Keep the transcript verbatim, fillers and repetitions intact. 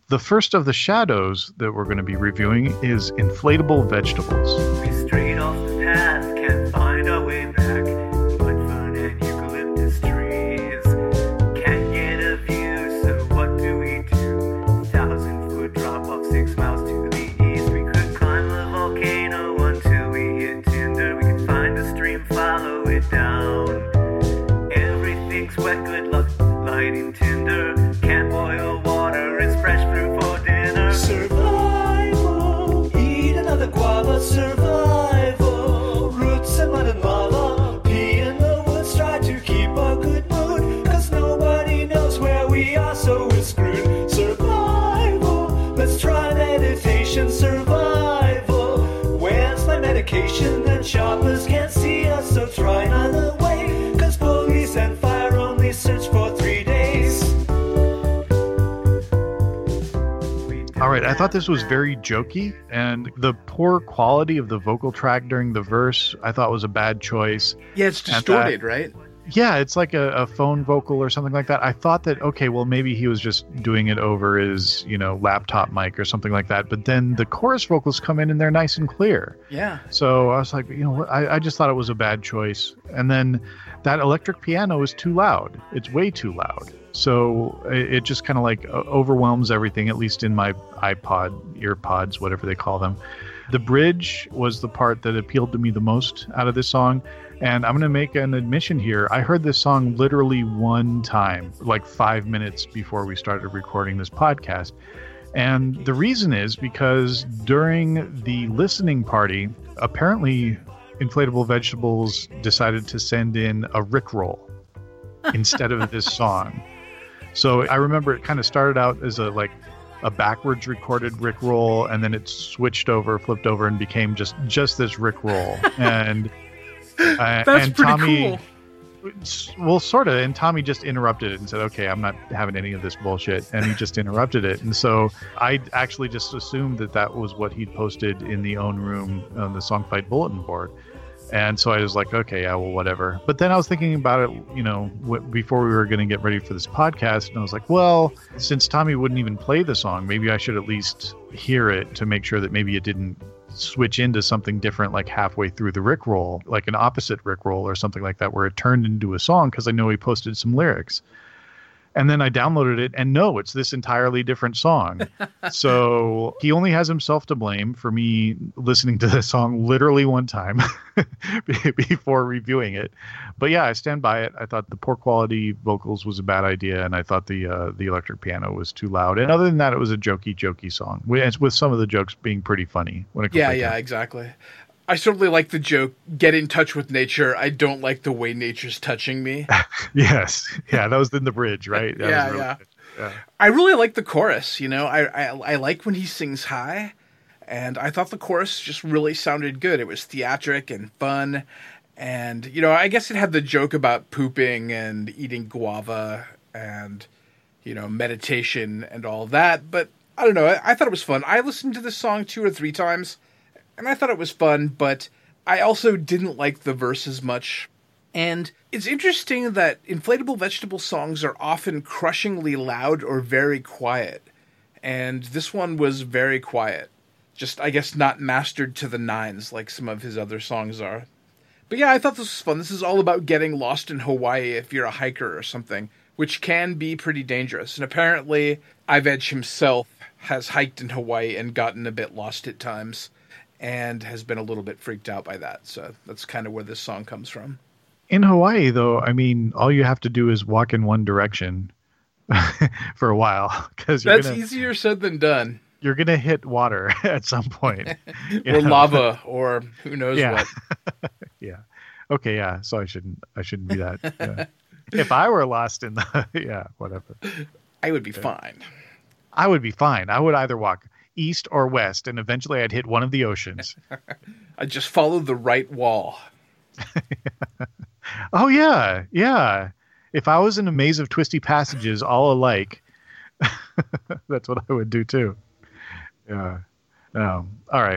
The first of the shadows that we're going to be reviewing is Inflatable Vegetables. We strayed off the path, can't find our way back. Mud, fern, and eucalyptus trees. Can't get a view, so what do we do? Thousand foot drop off six miles to the east. We could climb the volcano until we hit Tinder. We could find a stream, follow it down. Everything's wet, good luck lighting Tinder. Can't boil water, it's fresh fruit for dinner. Survival, eat another guava. Survival, roots and mud and lava. Pee in the woods, try to keep a good mood. Cause nobody knows where we are, so we're screwed. Survival, let's try meditation. Survival, where's my medication? And shoppers can't see us, so try another way. Cause police and fire only search for three days. All right, I thought this was very jokey, and the poor quality of the vocal track during the verse I thought was a bad choice. Yeah, it's And distorted, that- right? Yeah, it's like a, a phone vocal or something like that. I thought that, okay, well, maybe he was just doing it over his, you know, laptop mic or something like that. But then the chorus vocals come in and they're nice and clear. Yeah. So I was like, you know what, I, I just thought it was a bad choice. And then that electric piano is too loud. It's way too loud. So it, it just kind of like uh, overwhelms everything, at least in my iPod, earpods, whatever they call them. The bridge was the part that appealed to me the most out of this song. And I'm going to make an admission here. I heard this song literally one time, like five minutes before we started recording this podcast. And the reason is because during the listening party, apparently Inflatable Vegetables decided to send in a Rickroll instead of this song. So I remember it kind of started out as a like a backwards recorded Rickroll, and then it switched over, flipped over, and became just just this Rickroll. And uh, That's and pretty Tommy, cool. well, sort of. And Tommy just interrupted it and said, "Okay, I'm not having any of this bullshit." And he just interrupted it. And so I actually just assumed that that was what he'd posted in the own room on the Songfight bulletin board. And so I was like, okay, yeah, well, whatever. But then I was thinking about it, you know, w- before we were going to get ready for this podcast. And I was like, well, since Tommy wouldn't even play the song, maybe I should at least hear it to make sure that maybe it didn't switch into something different, like halfway through the Rickroll, like an opposite Rickroll or something like that, where it turned into a song, because I know he posted some lyrics. And then I downloaded it, and no, it's this entirely different song. So he only has himself to blame for me listening to this song literally one time before reviewing it. But yeah, I stand by it. I thought the poor quality vocals was a bad idea, and I thought the uh, the electric piano was too loud. And other than that, it was a jokey, jokey song, with, with some of the jokes being pretty funny. When it Yeah, comes yeah, to exactly. I certainly like the joke, get in touch with nature. I don't like the way nature's touching me. Yes. Yeah, that was in the bridge, right? That Yeah, was really yeah. good. Yeah. I really like the chorus, you know. I, I I like when he sings high, and I thought the chorus just really sounded good. It was theatric and fun, and, you know, I guess it had the joke about pooping and eating guava and, you know, meditation and all that, but I don't know. I, I thought it was fun. I listened to this song two or three times, and I thought it was fun, but I also didn't like the verses much. And it's interesting that Inflatable Vegetable songs are often crushingly loud or very quiet. And this one was very quiet. Just, I guess, not mastered to the nines like some of his other songs are. But yeah, I thought this was fun. This is all about getting lost in Hawaii if you're a hiker or something, which can be pretty dangerous. And apparently, Ivej himself has hiked in Hawaii and gotten a bit lost at times, and has been a little bit freaked out by that. So that's kind of where this song comes from. In Hawaii, though, I mean, all you have to do is walk in one direction for a while, because That's gonna, easier said than done. You're gonna hit water at some point, or know? lava, or who knows yeah. what. Yeah. Okay. Yeah. So I shouldn't. I shouldn't be that. Yeah. If I were lost in the, yeah, whatever. I would be yeah. fine. I would be fine. I would either walk east or west, and eventually I'd hit one of the oceans. I'd just follow the right wall. Oh, yeah. Yeah. If I was in a maze of twisty passages all alike, that's what I would do too. Yeah. Um, all right.